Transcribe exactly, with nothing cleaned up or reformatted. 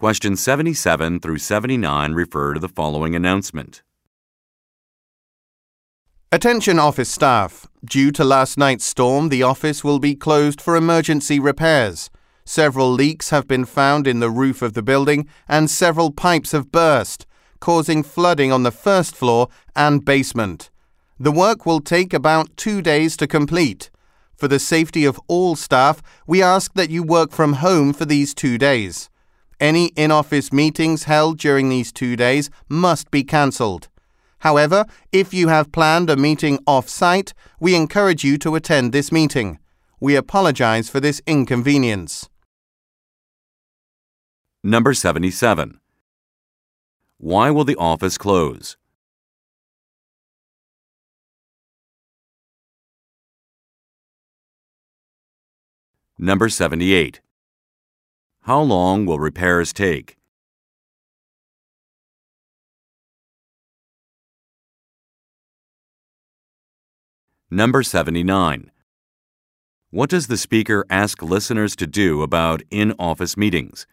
Questions seventy-seven through seventy-nine refer to the following announcement. Attention office staff. Due to last night's storm, the office will be closed for emergency repairs. Several leaks have been found in the roof of the building and several pipes have burst, causing flooding on the first floor and basement. The work will take about two days to complete. For the safety of all staff, we ask that you work from home for these two days. Any in-office meetings held during these two days must be cancelled. However, if you have planned a meeting off-site, we encourage you to attend this meeting. We apologize for this inconvenience. Number seventy-seven. Why will the office close? Number seventy-eight. How long will repairs take? Number seventy-nine. What does the speaker ask listeners to do about in-office meetings?